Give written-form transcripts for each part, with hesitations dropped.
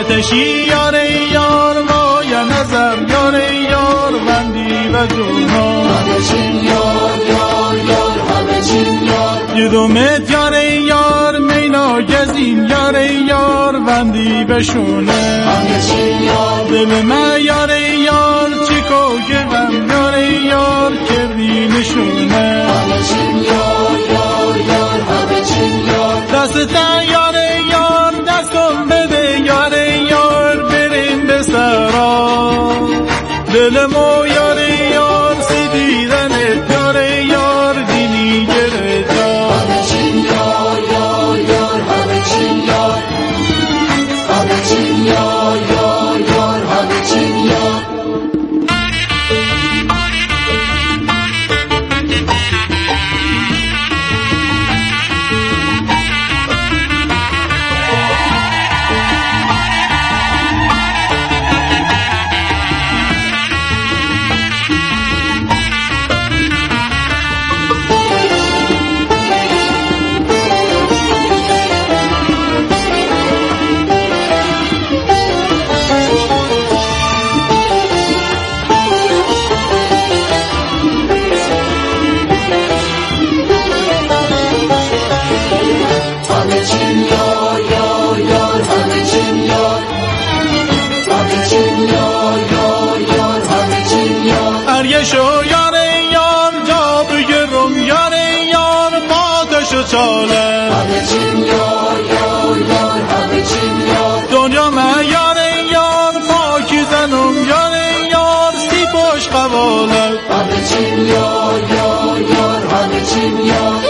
آتشی یار یار ما یا نظر یار یار وندی و جونا همه چین یار یار یار همه چین یار یدومت یار یار مینا گزین یار یار وندی بشونه همه چین یار دل من یار یار چیکو گوم یار یار کردی نشونه همه چین یار یار یار همه چین یار دستتن یار یار دستم بده یار یار بریم به سرا دل مو یار یار سیدیدنت یار یار دینی گرتا همه چین یار یار یار همه چین یار همه چین یار یار یار همه چین یار شو یار یار جا بگرم یار یار بادشو چاله همه چین یار یار یار همه چین یار دنیا من یار یار پاکی زنم یار یار سی پاش قواله همه چین یار یار یار همه چین یار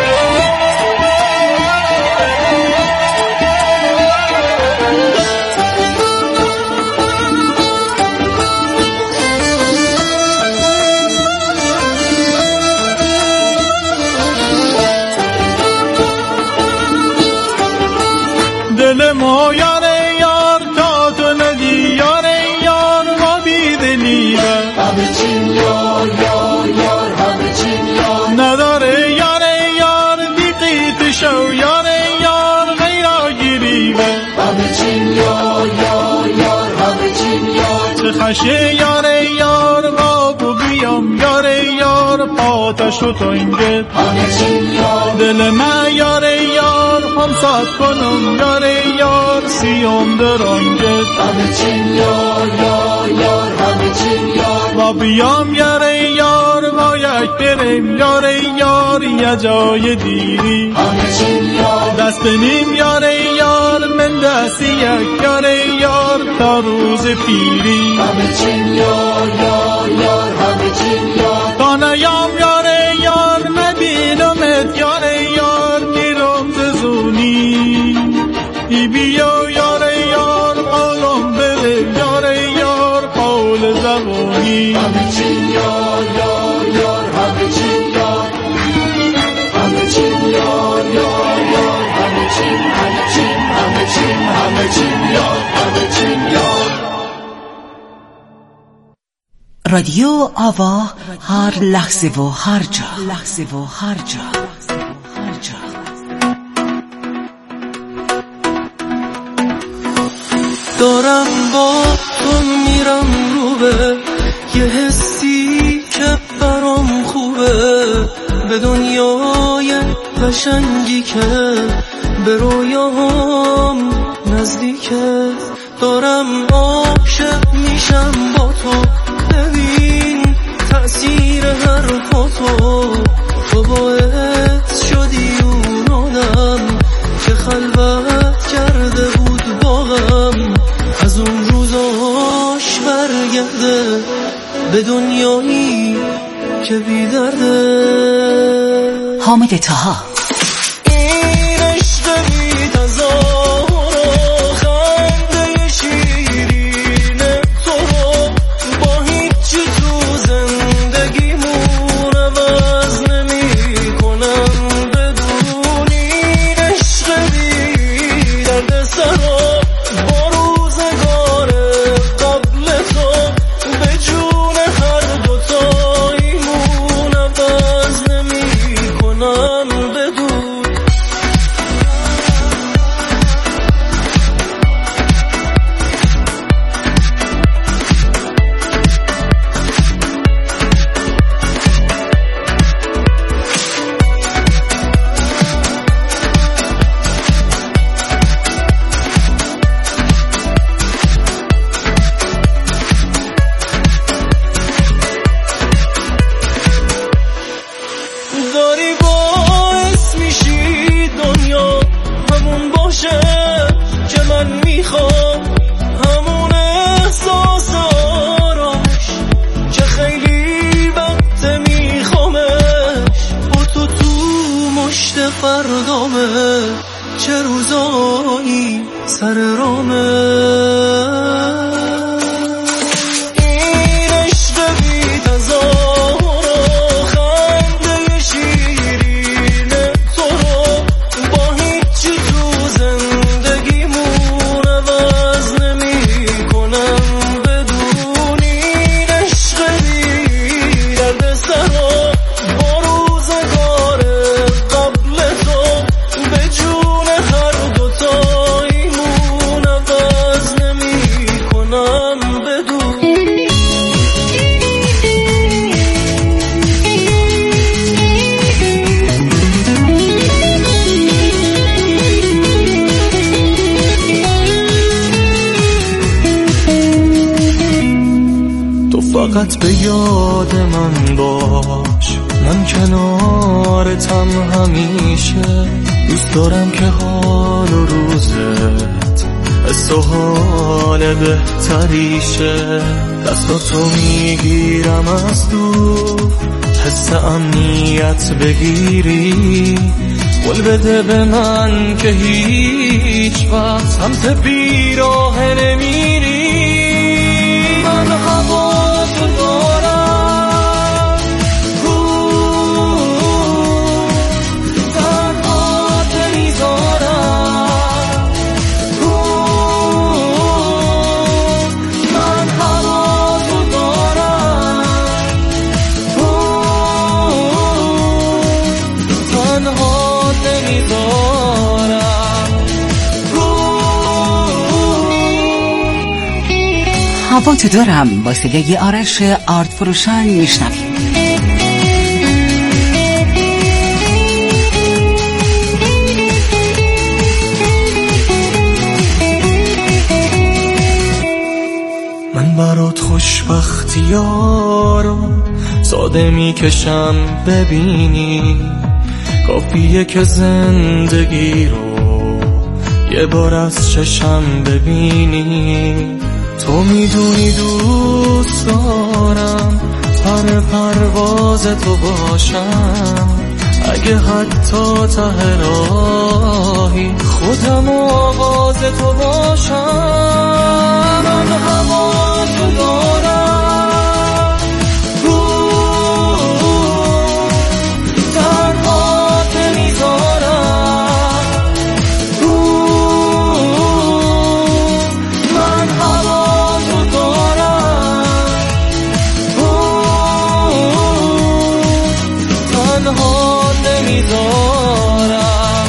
دل ما یار یار تا تو ندی یار یار ما بیدلیه همه چین یار یار یار همه چین یار نداره یار یار بیقیت شو یار یار غیرا گیریوه همه چین یار یار یار همه چین یار چه خشه یار یار بابو بیام یار یار پاتشو تا اینگه همه چین یار دل من یار یار هم سات کنم یار یار سیام درانگه همه چین یار یار یار همه چین یار و بیام یار یار و یک بریم یار یار یه جای دیری همه چین یار دست نیم یار یار من دست یک یار یار تا روز پیری همه چین یار یار یار همه چین یار تا نیام یار یار مبینمت یار یار میرم ززونی ای بیا یار یار قولم بده یار یار قول زبونی همه چین یار یار یار همه چین یار همه چین یار یار یار همه چین همه چین همه چین همه چین یار همه چین یار رادیو آوا هر لحظه و هر جا لحظه و هر جا دارم با تو میرم رو به یه حسی که برام خوبه به دنیای قشنگی که به رویاهم نزدیکه دارم عاشق میشم با تو ببین تأثیر حرفاتو تو باعث شدی اون آدم که خلوت کرده بود با غم از اون روزاش برگرده به دنیایی که بی درده حامد طها این عشق بی تظاهر و خنده شیرین تو رو با هیچی تو زندگیمون عوض نمی کنم بدون این عشق بی درد سرا با روزگار قبل تو به جون هر دوتاییمون عوض نمی کنم بدون سر رامه. این عشق بی تظاهر و خنده شیرین تو رو با هیچی تو زندگیمون عوض نمی کنم بدون. این عشق بی درد سرا با روزگار قبل تو به جون هر دوتاییمون عوض نمی کنم بدون. تو فقط به یاد من باش، من کنارتم همیشه. دوست دارم که حال و روزت حس و حال بهتریشه. دستاتو میگیرم از دور، حس امنیت بگیری. قول بده به من که هیچ وقت سمت بیراه نمیری. من هواتو دارم، تنهات نمیذارم. من هواتو دارم، تنهات نمیذارم. هوا تو دارم با صدای آرش آرد فروشان میشنویم. من برات خوشبختیارو ساده میکشم ببینی. کافیه که زندگی رو یه بار از چشم ببینی. تو میدونی دوست دارم پر پرواز تو باشم. اگه حتی ته راهی خودم آواز تو باشم. من هوا تو دارم، تنهات نمیذارم. من هوا تو دارم، تنهات نمیذارم.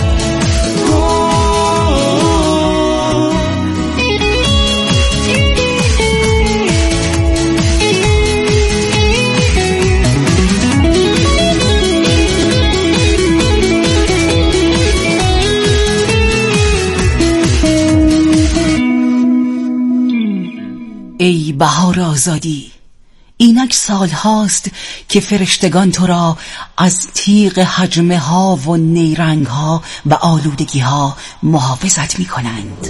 ای بهار آزادی، اینک سال هاست که فرشتگان تو را از تیغ حجمه ها و نیرنگ ها و آلودگی ها محافظت می کنند.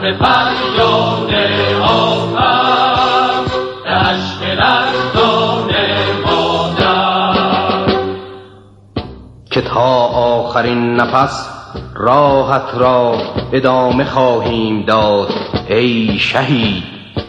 فریاد آفم دشت لرزان مادر که تا آخرین نفس راحت را ادامه خواهیم داد ای شهید.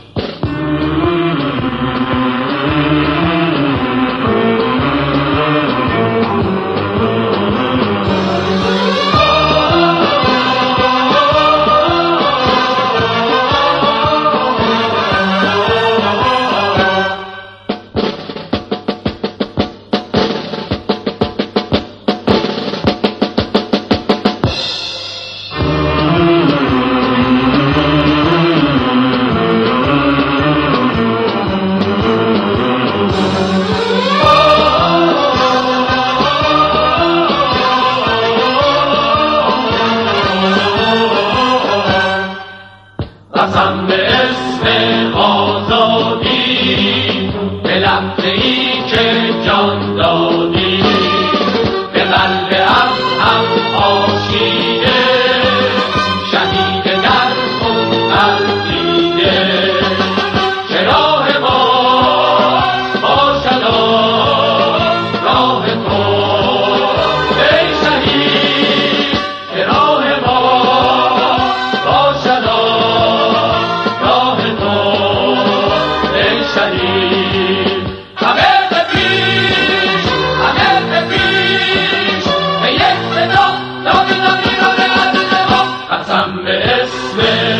قسم به اسم آزادی به لحظه‌ای که جان دادی به قلب از هم آشیده شهید در خون غلتیده که راه ما باشد راه تو ای شهید که راه ما باشد راه تو ای شهید. همه به پیش به یک صدا داده زمینان عزیز ما قسم به اسم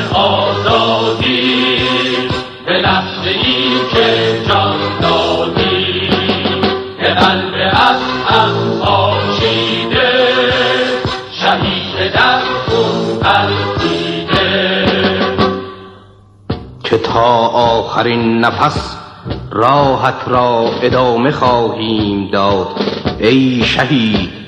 آزادی به لحظه‌ای که جان دادی به قلب از هم آشیده شهید در خون غلتیده که تا آخرین نفس راحت را ادامه خواهیم داد ای شهید.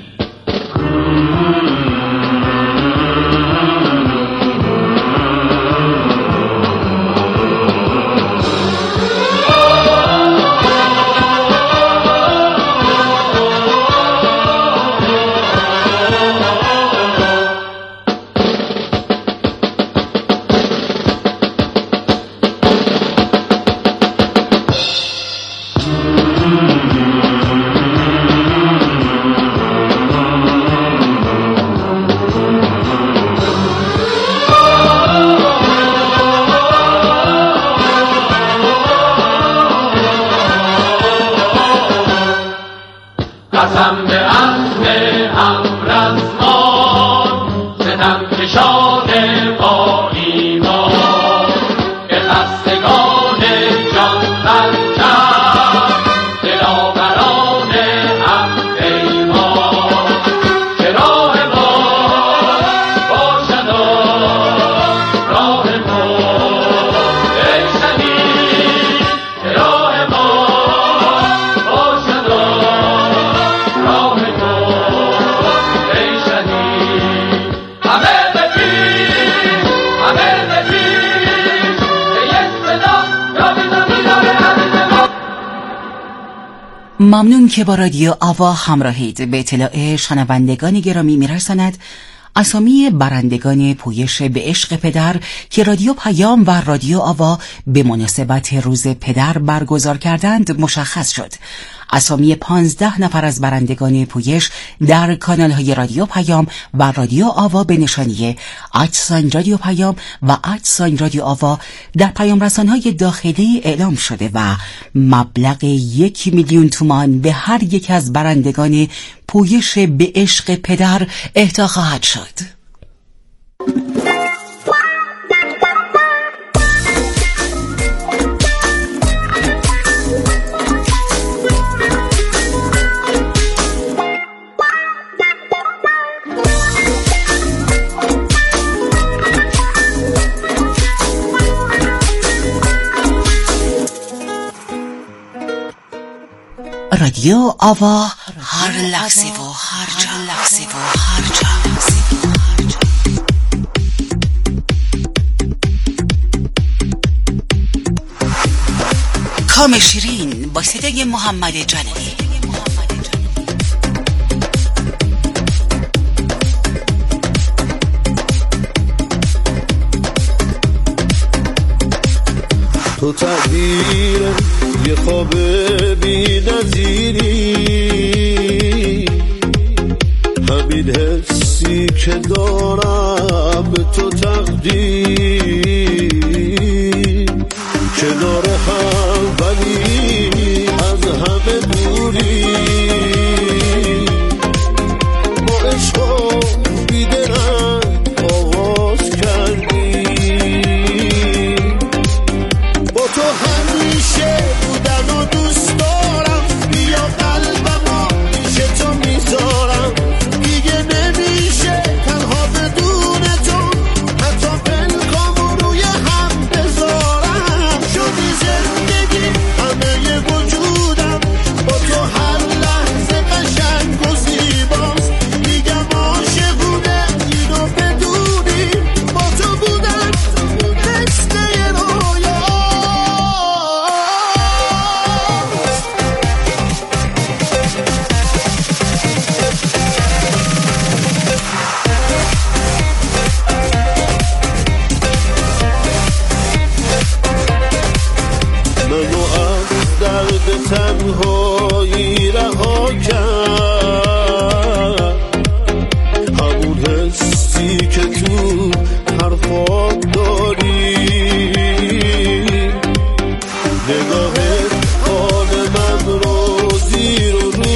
قسم به عزم همرزمان ستم کشان با ایمان به خستگان جان پرچم دلاوران هم پیمان که راه ما باشد راه تو ای شهید که راه ما باشد راه تو ای شهید. همه به پیش به یک صدا داده زمینان عزیز ما. ممنون که با رادیو آوا همراهید. به اطلاع شنوندگان گرامی میرساند اسامی برندگان پویش به عشق پدر که رادیو پیام و رادیو آوا به مناسبت روز پدر برگزار کردند مشخص شد. اسامی 15 نفر از برندگان پویش در کانال های رادیو پیام و رادیو آوا به نشانی @رادیو پیام و رادیو آوا در پیام رسانهای داخلی اعلام شده و مبلغ 1,000,000 تومان به هر یک از برندگان پویش به عشق پدر اهدا خواهد شد. رادیو آوا هر لحظه و هر جا کام شیرین با صدای محمد جلالی. تو تعبیر یه خواب بی نظیری، همین حسی که دارم به تو تقدیر، کنار هم ولی از همه دوری، با عشق و بیدرنگ آغاز کردی، با تو همیشه بودن و دوست دارم، بیا قلبمو پیش تو میذارم، دیگه نمیشه تنها بدون تو، حتی پنکامو روی هم بذارم، شدی زندگی همه وجودم، با تو هر لحظه قشنگ و زیباست، میگم عاشقونه اینو بدونی، با تو بودن مثل یه منو از درد تنهایی رها کرد، همون حسی که تو حرفات داری، نگاهت حال من رو زیر و رو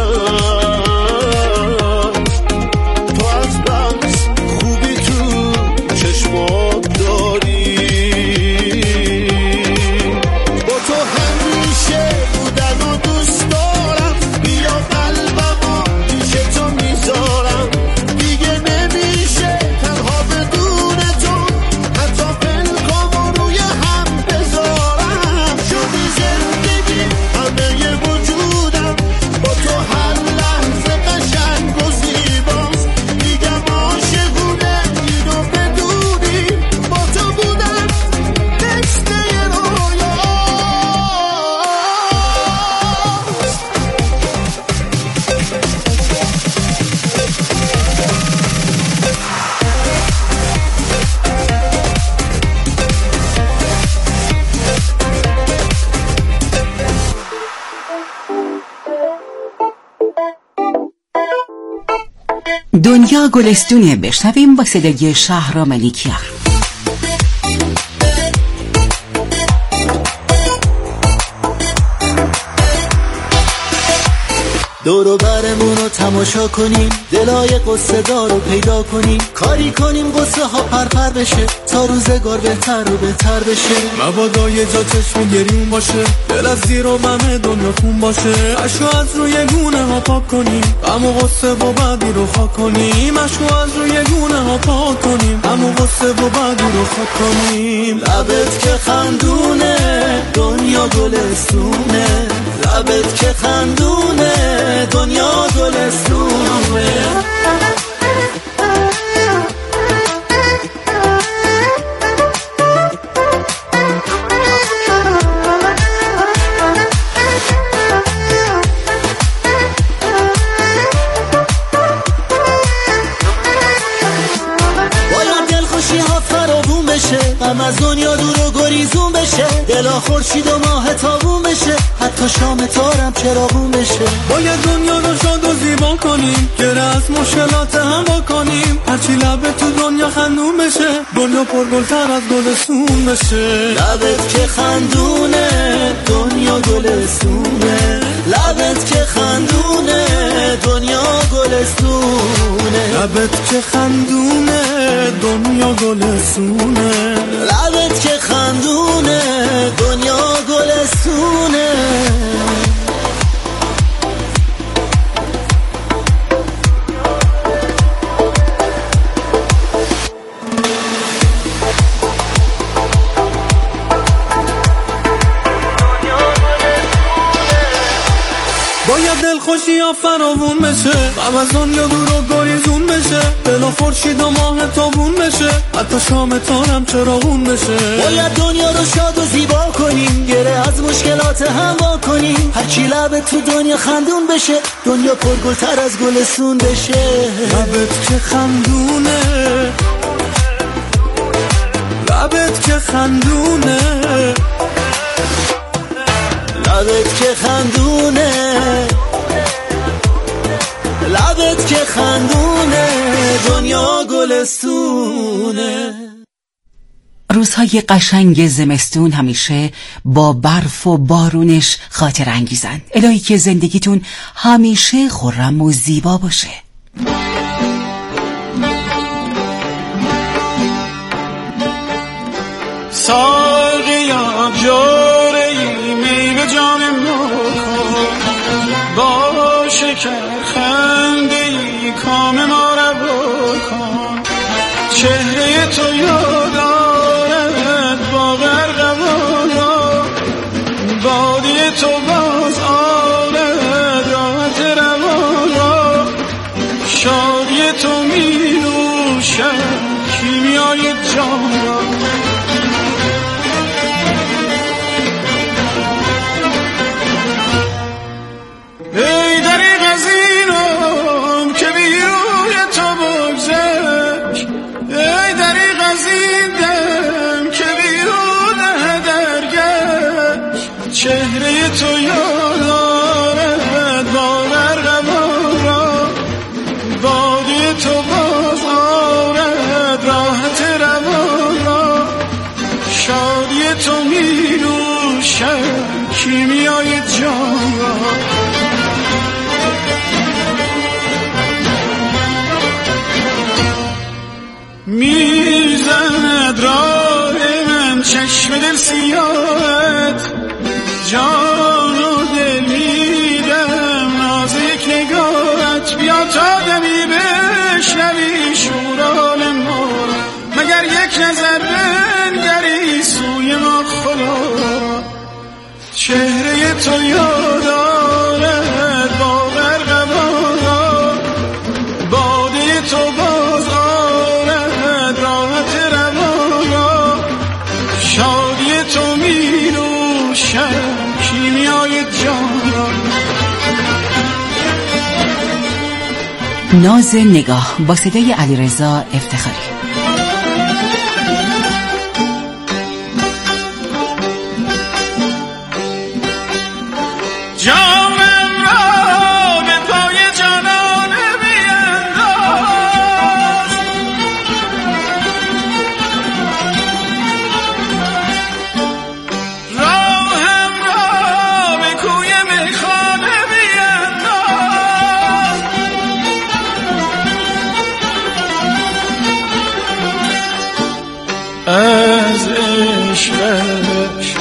کرد، تو از بس خوبی تو چشمات داری، با تو همیشه بودن و دوست دارم، بیا قلبمو پیش تو میذارم، دیگه نمیشه تنها بدون تو، حتی پنکامو روی هم بذارم، شدی زندگی همه وجودم، با تو هر لحظه قشنگ و زیباست، میگم عاشقونه اینو بدونی، با تو بودن مثل یه دنیا گلستونه. بشنویم با صدای شهرام ملیکیار. دور و برمون رو تماشا کنیم، دلای قصه دار رو پیدا کنیم، کاری کنیم قصه ها پرپر بشه، تا روزگار بهتر و بهتر بشه، مبادا یه جا چشم گریون باشه، دل از زیر و بم دنیا خون باشه، اشو از روی گونه ها پاک کنیم، غم و غصه و بعدی رو خاک کنیم، اشو از روی گونه ها پاک کنیم، غم و غصه و بعدی رو خاک کنیم، لبت که خندونه دنیا گلستونه، لبت که خندونه دنیا گلستونه. باید دلخوشی ها فراوون بشه، غم از دنیا دور و گریزون بشه، دلا خورشید و ماه تابون بشه، حتی شام تارم چراغون بشه، باید دنیا رو شاد و زیبا کنیم، گره از مشکلات هم با کنیم، هرچی لبه تو دنیا خندون بشه، دنیا پرگلتر از گلستون بشه، لبت که خندونه دنیا گلستونه، لبت که خندونه دنیا گلستونه، لبت که خندونه دنیا گلستونه، لبت که خندونه دنیا گلستونه. باید دلخوشی ها فراوون بشه، غم از دنیا دور و گریزون بشه، دلا خورشید و ماه تابون بشه، حتی شام تارم چراغون بشه، باید دنیا رو شاد و زیبا کنیم، گره از مشکلات هم با کنیم، هرچی لبه تو دنیا خندون بشه، دنیا پرگلتر از گلستون بشه، لبت که خندونه، لبت که خندونه لبت که خندونه، لبت که خندونه، دنیا گلستونه. روزهای قشنگ زمستون همیشه با برف و بارونش خاطر انگیزن. الهی که زندگیتون همیشه خرم و زیبا باشه. ساقیا جاره‌ای می به جام ما کن، با شکر خنده‌ای کام ما روا کن. چهره تو یاد آرد با غرقوان را، بادی تو باز آرد راحت روان را. شادی تو می نوشد کیمیای جان را. ای دریغ از اینم که بیروی تو بگذشت، ای دریغ از این دم که بیرونه درگشت. چهره تو یاد آرد با غرقوان را، بادی تو باز آرد راحت روان را. شادی تو می نوشد کیمیای جان را. میزند راه من چشم دل سیاهت، جان و دل میدم ناز یک نگاهت. بیا تا دمی بشنوی شوران ما، مگر یک نظر بنگری سوی ما خدا. چهره تو یاد آرد با غرقوان را، باده تو باز آرد راحت روان را. شادی تو می نوشد کیمیای جان را. ناز نگاه با صدای علیرضا افتخاری. جامم را به پای جانان بینداز، راهم را به کوی میخانه بینداز. از عشقش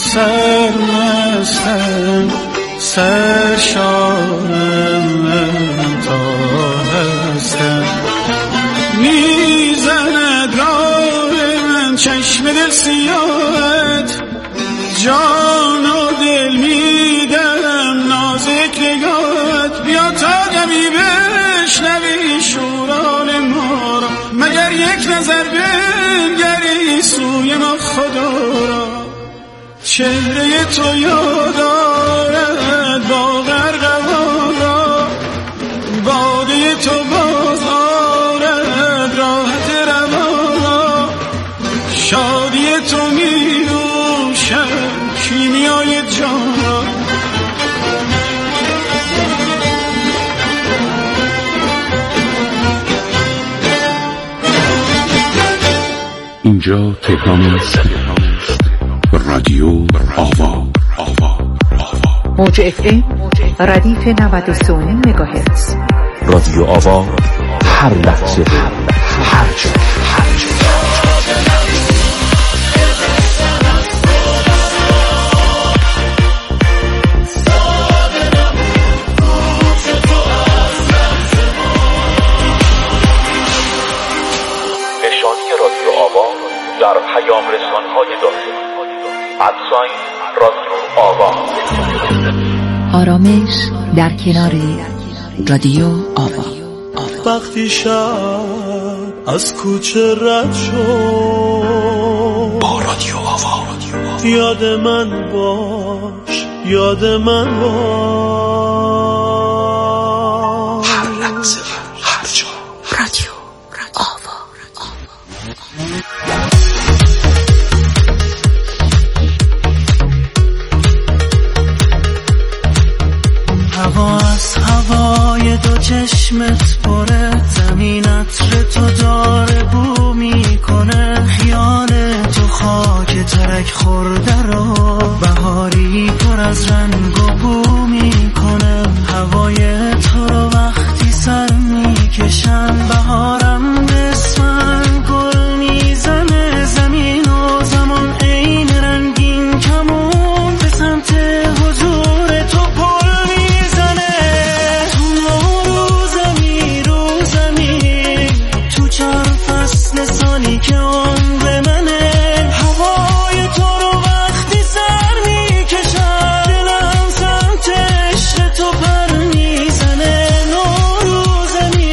سرمستم، سرشارم تا هستم. میزند راه من چشم دل سیاهت، جان و دل میدم نازک نگاهت. بیا تا دمی بشنوی شوران ما را، مگر یک نظر بنگری سوی ما خدا را. چهره تو یاد آرد با غرقوان را، باده تو باز آرد راحت روان را. شادی تو می نوشد کیمیای جان را. اینجا تهران است. رادیو آوا. موج FM ردیف 93 مگاهرتز. رادیو آوا، هر لحظه، هر جا. نشانی رادیو آوا در پیام رسان‌های داخلی رادیو آوا. آرامش در کنار رادیو آوا. وقتی شب از کوچه رد شد، با رادیو آوا یاد من باش، یاد من باش. هر لحظه، هر جا. رادیو آوا. چشمت پره، زمین عطر تو داره بو میکنه، خیال تو خاک ترک خورده رو بهاری پر از رنگ و بو میکنه، هوای تو رو وقتی سر میکشم بهارم بسمن گل میزنه، زمین و زمان عین رنگین کمون به سمت حضور تو پل میزنه، تو رو زمین تو 4 فصل سالی که عمر منه، هوای تو رو وقتی سر میکشم دلم سمت عشق تو پر میزنه، رو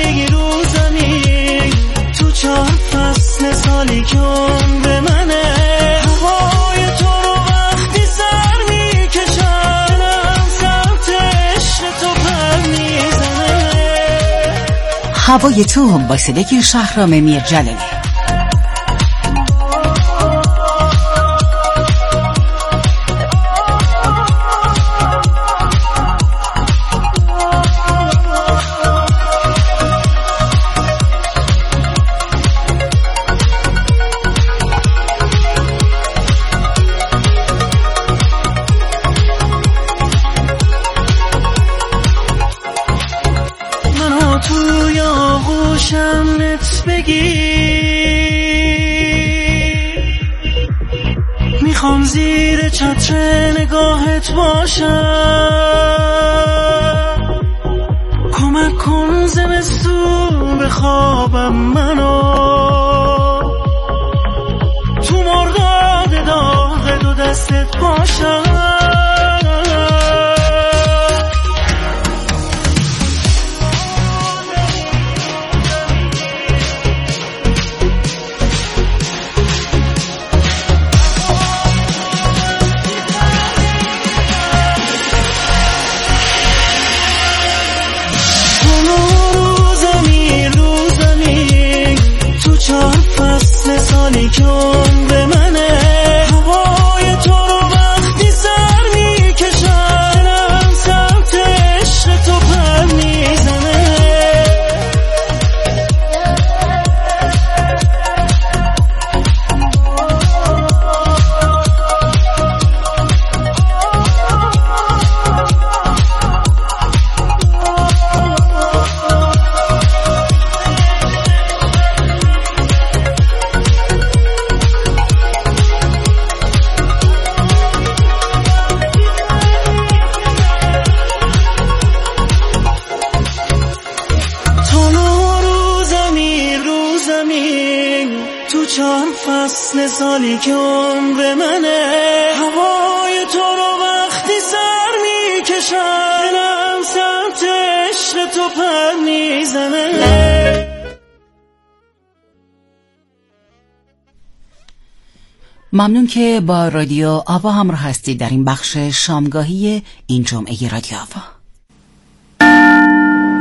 زمین تو 4 فصل سالی که عمر منه، هوای تو رو وقتی سر میکشم دلم سمت عشق تو پر میزنه. هوای تو با صدای شهرام میرجلالی. توی آغوشمت بگیر، میخوام زیر چتر نگاهت باشم، کمک کن زمستون بخوابم منو، تو مرداد داغ دو دستت باشم، تو 4 فصل سالی که عمر منه، هوای تو رو وقتی سر میکشم دلم سمت عشق تو پر میزنه، تو 4 فصل سالی که عمر منه، هوای تو رو وقتی سر میکشم دلم سمت عشق تو پر میزنه. ممنون که با رادیو آوا همراه هستید در این بخش شامگاهی این جمعه رادیو آوا.